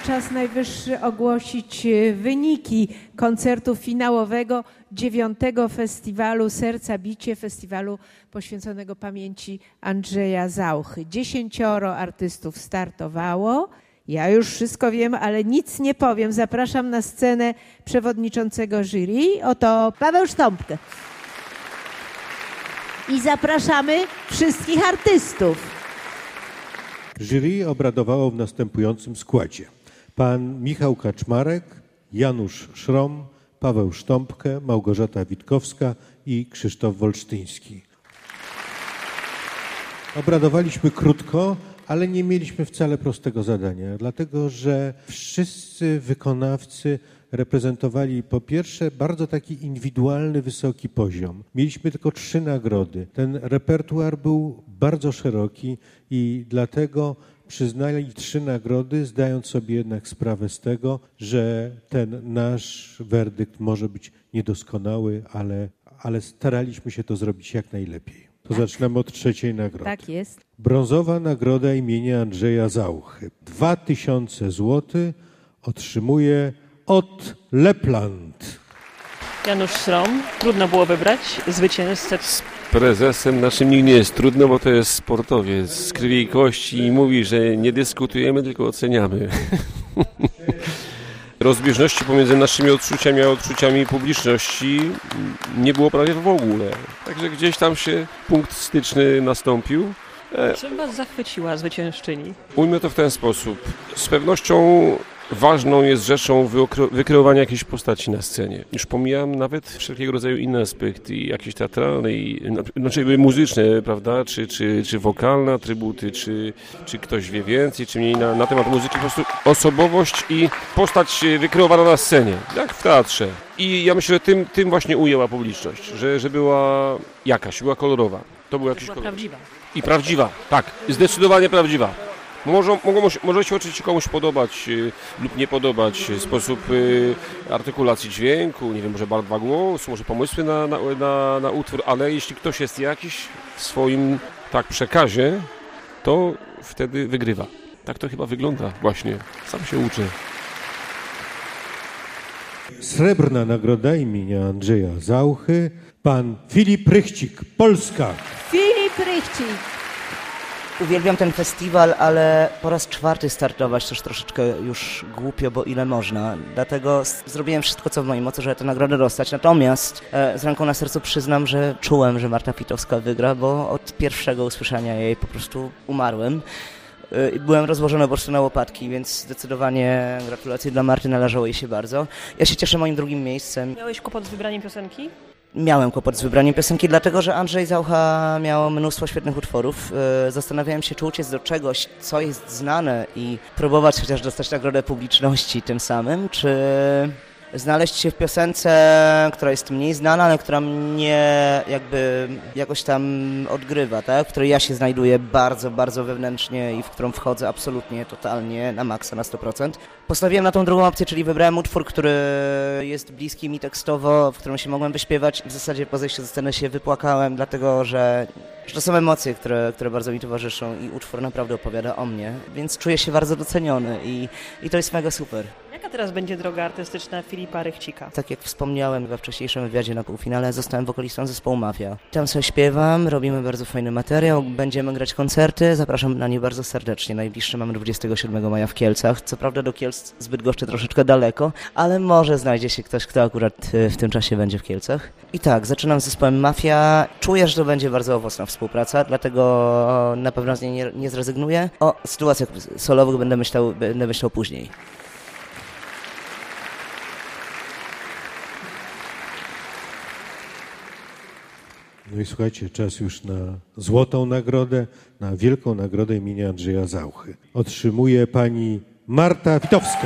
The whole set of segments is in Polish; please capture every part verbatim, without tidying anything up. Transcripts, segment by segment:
czas najwyższy ogłosić wyniki koncertu finałowego dziewiątego festiwalu Serca Bicie, festiwalu poświęconego pamięci Andrzeja Zauchy. Dziesięcioro artystów startowało. Ja już wszystko wiem, ale nic nie powiem. Zapraszam na scenę przewodniczącego jury. Oto Paweł Sztompkę. I zapraszamy wszystkich artystów. Jury obradowało w następującym składzie. Pan Michał Kaczmarek, Janusz Szrom, Paweł Sztompkę, Małgorzata Witkowska i Krzysztof Wolsztyński. Obradowaliśmy krótko, ale nie mieliśmy wcale prostego zadania, dlatego że wszyscy wykonawcy reprezentowali po pierwsze bardzo taki indywidualny, wysoki poziom. Mieliśmy tylko trzy nagrody. Ten repertuar był bardzo szeroki i dlatego przyznali trzy nagrody, zdając sobie jednak sprawę z tego, że ten nasz werdykt może być niedoskonały, ale, ale staraliśmy się to zrobić jak najlepiej. To tak. Zaczynamy od trzeciej nagrody. Tak jest. Brązowa nagroda imienia Andrzeja Zauchy. Dwa tysiące złotych otrzymuje od Lepland. Janusz Szrom. Trudno było wybrać zwycięzcę. Z prezesem naszym nigdy nie jest trudno, bo to jest sportowiec z krwi i kości i mówi, że nie dyskutujemy, tylko oceniamy. Rozbieżności pomiędzy naszymi odczuciami a odczuciami publiczności nie było prawie w ogóle. Także gdzieś tam się punkt styczny nastąpił. Czym was zachwyciła zwyciężczyni? Ujmę to w ten sposób. Z pewnością ważną jest rzeczą wykreowania jakiejś postaci na scenie. Już pomijam nawet wszelkiego rodzaju inne aspekty, jakieś teatralne, i, znaczy muzyczne, prawda, czy, czy, czy wokalne atrybuty, czy, czy ktoś wie więcej, czy mniej na, na temat muzyki. Po prostu osobowość i postać wykreowana na scenie, jak w teatrze. I ja myślę, że tym, tym właśnie ujęła publiczność, że, że była jakaś, była kolorowa. To był jakiś była kolor. prawdziwa. I prawdziwa, tak, zdecydowanie prawdziwa. Może, mogą, może się oczywiście komuś podobać y, lub nie podobać y, sposób y, artykulacji dźwięku, nie wiem, może barwa głosu, może pomysły na, na, na, na utwór, ale jeśli ktoś jest jakiś w swoim tak przekazie, to wtedy wygrywa. Tak to chyba wygląda właśnie. Sam się uczę. Srebrna nagroda imienia Andrzeja Zauchy. Pan Filip Rychcik, Polska. Filip Rychcik. Uwielbiam ten festiwal, ale po raz czwarty startować też troszeczkę już głupio, bo ile można. Dlatego zrobiłem wszystko, co w mojej mocy, żeby tę nagrodę dostać. Natomiast e, z ręką na sercu przyznam, że czułem, że Marta Witowska wygra, bo od pierwszego usłyszenia jej po prostu umarłem. E, byłem rozłożony po prostu na łopatki, więc zdecydowanie gratulacje dla Marty, należało jej się bardzo. Ja się cieszę moim drugim miejscem. Miałeś kłopot z wybraniem piosenki? Miałem kłopot z wybraniem piosenki, dlatego że Andrzej Zaucha miał mnóstwo świetnych utworów. Zastanawiałem się, czy uciec do czegoś, co jest znane i próbować chociaż dostać nagrodę publiczności tym samym, czy znaleźć się w piosence, która jest mniej znana, ale która mnie jakby jakoś tam odgrywa, tak? W której ja się znajduję bardzo, bardzo wewnętrznie i w którą wchodzę absolutnie, totalnie, na maksa, na sto procent. Postawiłem na tą drugą opcję, czyli wybrałem utwór, który jest bliski mi tekstowo, w którym się mogłem wyśpiewać. W zasadzie po zejściu ze sceny się wypłakałem, dlatego że, że to są emocje, które, które bardzo mi towarzyszą i utwór naprawdę opowiada o mnie, więc czuję się bardzo doceniony i, i to jest mega super. Jaka teraz będzie droga artystyczna Filipa Rychcika? Tak jak wspomniałem we wcześniejszym wywiadzie na półfinale, zostałem wokalistą zespołu Mafia. Tam sobie śpiewam, robimy bardzo fajny materiał, będziemy grać koncerty, zapraszam na nie bardzo serdecznie. Najbliższy mamy dwudziestego siódmego maja w Kielcach. Co prawda do Kielc z Bydgoszczy troszeczkę daleko, ale może znajdzie się ktoś, kto akurat w tym czasie będzie w Kielcach. I tak, zaczynam z zespołem Mafia. Czuję, że to będzie bardzo owocna współpraca, dlatego na pewno z niej nie, nie zrezygnuję. O sytuacjach solowych będę myślał, będę myślał później. No i słuchajcie, czas już na złotą nagrodę, na wielką nagrodę imienia Andrzeja Zauchy. Otrzymuje pani Marta Witowska.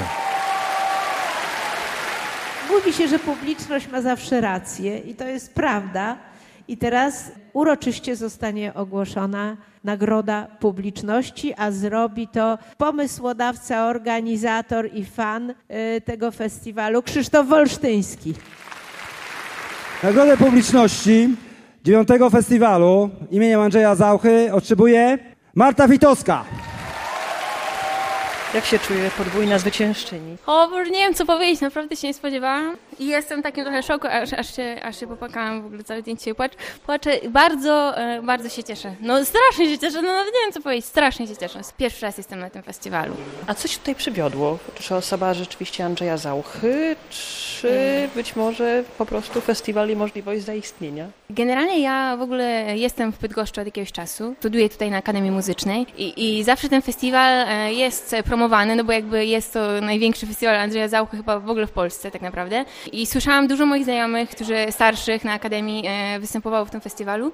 Mówi się, że publiczność ma zawsze rację i to jest prawda. I teraz uroczyście zostanie ogłoszona nagroda publiczności, a zrobi to pomysłodawca, organizator i fan y, tego festiwalu Krzysztof Wolsztyński. Nagrodę publiczności dziewiątego festiwalu imieniem Andrzeja Zauchy otrzymuje Marta Witowska. Jak się czuje podwójna zwyciężczyni? O, bo nie wiem co powiedzieć, naprawdę się nie spodziewałam i jestem w takim trochę szoku, aż, aż, się, aż się popłakałam, w ogóle całe zdjęcie płacz, płaczę. Bardzo, bardzo się cieszę. No strasznie się cieszę, no nawet nie wiem co powiedzieć, strasznie się cieszę. Pierwszy raz jestem na tym festiwalu. A co się tutaj przywiodło? Czy osoba rzeczywiście Andrzeja Zauchy, czy być może po prostu festiwal i możliwość zaistnienia? Generalnie ja w ogóle jestem w Bydgoszczy od jakiegoś czasu, studiuję tutaj na Akademii Muzycznej i, i zawsze ten festiwal jest promowany, no bo jakby jest to największy festiwal Andrzeja Zauchy chyba w ogóle w Polsce tak naprawdę. I słyszałam dużo moich znajomych, którzy starszych na Akademii występowało w tym festiwalu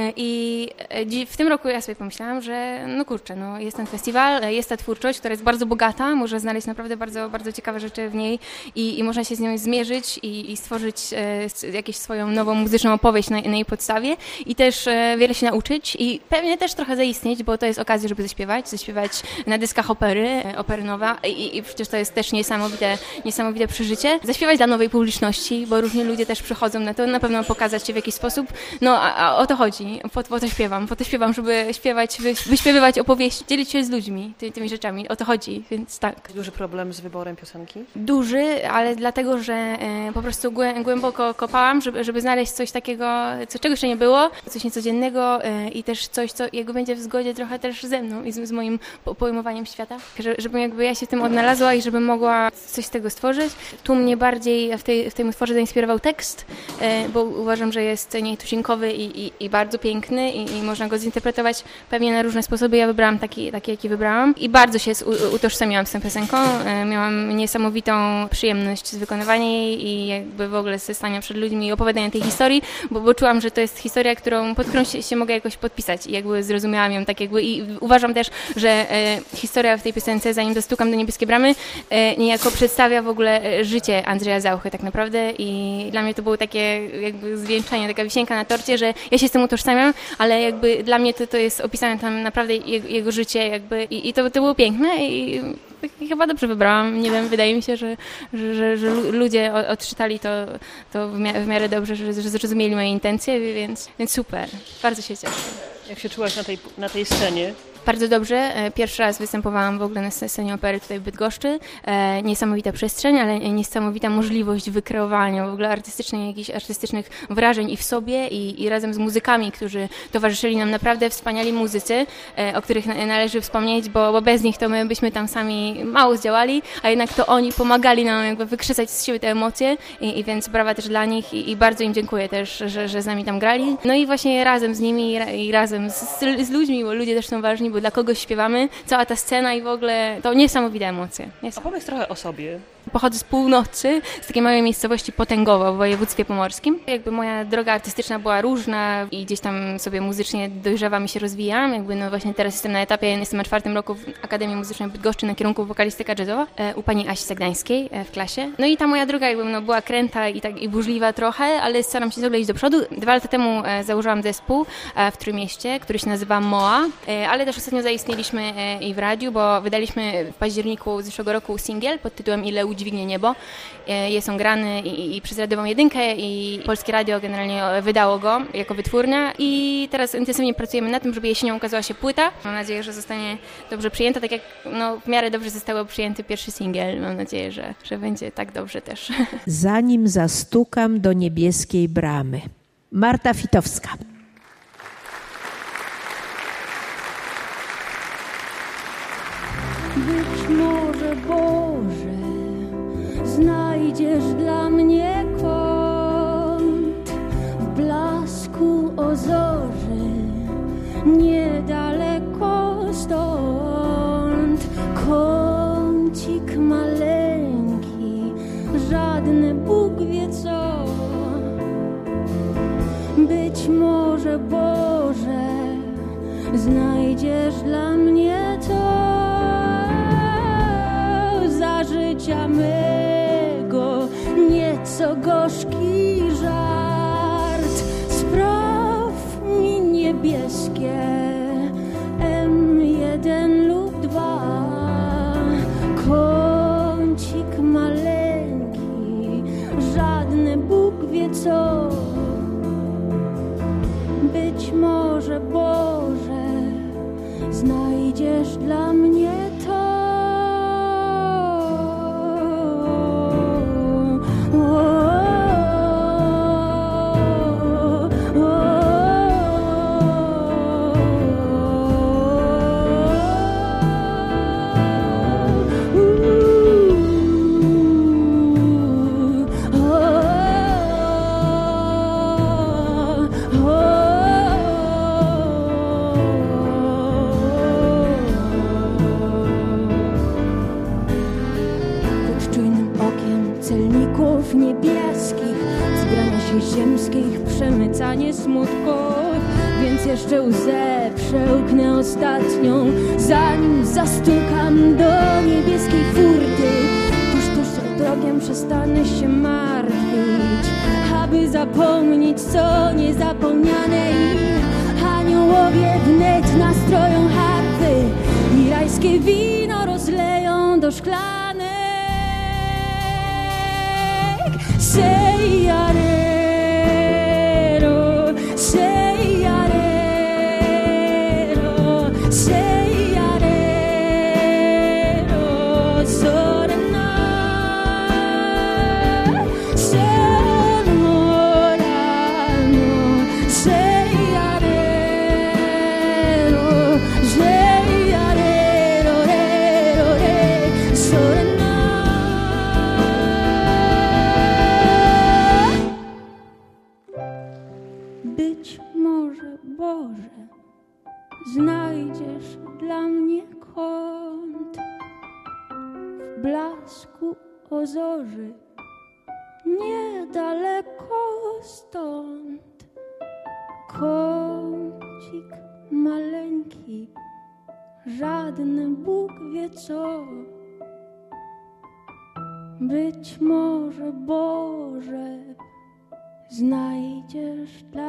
i w tym roku ja sobie pomyślałam, że no kurczę, no jest ten festiwal, jest ta twórczość, która jest bardzo bogata, można znaleźć naprawdę bardzo, bardzo ciekawe rzeczy w niej i, i można się z nią zmierzyć i, i stworzyć jakąś swoją nową muzyczną opowieść na, na jej podstawie i też wiele się nauczyć i pewnie też trochę zaistnieć, bo to jest okazja, żeby zaśpiewać, zaśpiewać na dyskach opery, opery nowa i, i przecież to jest też niesamowite, niesamowite przeżycie. Zaśpiewać dla nowej publiczności, bo różni ludzie też przychodzą na to, na pewno pokazać się w jakiś sposób. No a, a o to chodzi, po, po to śpiewam, po to śpiewam, żeby śpiewać, wy, wyśpiewywać opowieści, dzielić się z ludźmi ty, tymi rzeczami, o to chodzi, więc tak. Duży problem z wyborem piosenki? Duży, ale dlatego, że e, po prostu głę, głęboko kopałam, żeby, żeby znaleźć coś takiego, co, czego jeszcze nie było, coś niecodziennego e, i też coś, co jakby będzie w zgodzie trochę też ze mną i z, z moim po, pojmowaniem świata, że, żebym jakby ja się w tym odnalazła i żebym mogła coś z tego stworzyć. Tu mnie bardziej w, tej, w tym utworze zainspirował tekst, e, bo uważam, że jest nietuzinkowy i, i, i bardzo piękny i, i można go zinterpretować pewnie na różne sposoby. Ja wybrałam taki, taki jaki wybrałam i bardzo się u, utożsamiłam z tą piosenką. E, miałam niesamowitą przyjemność z wykonywania jej i jakby w ogóle ze stania przed ludźmi i opowiadania tej historii, bo, bo czułam, że to jest historia, którą, pod którą się, się mogę jakoś podpisać i jakby zrozumiałam ją tak jakby i uważam też, że e, historia w tej piosence, zanim dostukam do niebieskie bramy, e, niejako przedstawia w ogóle życie Andrzeja Zauchy tak naprawdę i dla mnie to było takie jakby zwieńczenie, taka wisienka na torcie, że ja się z tym utożsamiam, ale jakby dla mnie to, to jest opisane tam naprawdę jego, jego życie jakby i, i to, to było piękne i, i chyba dobrze wybrałam. Nie wiem, wydaje mi się, że, że, że, że ludzie odczytali to, to w, miarę, w miarę dobrze, że, że zrozumieli moje intencje, więc, więc super. Bardzo się cieszę. Jak się czułaś na tej, na tej scenie? Bardzo dobrze. Pierwszy raz występowałam w ogóle na scenie opery tutaj w Bydgoszczy. E, niesamowita przestrzeń, ale niesamowita możliwość wykreowania w ogóle artystycznych, jakichś artystycznych wrażeń i w sobie, i, i razem z muzykami, którzy towarzyszyli nam, naprawdę wspaniali muzycy, e, o których na, należy wspomnieć, bo, bo bez nich to my byśmy tam sami mało zdziałali, a jednak to oni pomagali nam jakby wykrzesać z siebie te emocje i, i więc brawa też dla nich i, i bardzo im dziękuję też, że, że z nami tam grali. No i właśnie razem z nimi i, i razem z, z ludźmi, bo ludzie też są ważni, bo dla kogoś śpiewamy, cała ta scena i w ogóle to niesamowite emocje. Niesamowite. Opowiedz trochę o sobie. Pochodzę z północy, z takiej małej miejscowości Potęgowo w województwie pomorskim. Jakby moja droga artystyczna była różna i gdzieś tam sobie muzycznie dojrzewam i się rozwijam. Jakby no właśnie teraz jestem na etapie, jestem na czwartym roku w Akademii Muzycznej Bydgoszczy na kierunku wokalistyka jazzowa u pani Asi Zagdańskiej w klasie. No i ta moja droga jakby no była kręta i tak i burzliwa trochę, ale staram się ciągle iść do przodu. Dwa lata temu założyłam zespół w Trójmieście, który się nazywa M O A, ale też ostatnio zaistnieliśmy i w radiu, bo wydaliśmy w październiku zeszłego roku singiel pod tytułem Ile udźwignie niebo. Jest on grany i, i przez Radiową Jedynkę i Polskie Radio generalnie wydało go jako wytwórnia i teraz intensywnie pracujemy nad tym, żeby jesienią ukazała się płyta. Mam nadzieję, że zostanie dobrze przyjęta, tak jak no, w miarę dobrze został przyjęty pierwszy singiel. Mam nadzieję, że, że będzie tak dobrze też. Zanim zastukam do niebieskiej bramy. Marta Fitowska. Być może, Boże, znajdziesz dla mnie kąt w blasku ozorzy, niedaleko stąd. Kącik maleńki, żadny Bóg wie co. Być może, Boże, znajdziesz dla mnie to. Za życia mego nieco gorzki żart. Spraw mi niebieskie M jeden lub dwa. Kącik maleńki, żadny Bóg wie co. Być może, Boże, znajdziesz dla mnie to. ziemskich przemycanie smutków. Więc jeszcze łzę przełknę ostatnią, zanim zastukam do niebieskiej furty. Tuż, tuż przed drogiem przestanę się martwić, aby zapomnieć co niezapomniane. I aniołowie wnet nastroją harfy i rajskie wino rozleją do szklanek. Sejare być może, Boże, znajdziesz dla mnie kąt w blasku ozorzy niedaleko stąd. Kącik maleńki, żadny Bóg wie co. Być może, Boże, znajdziesz dla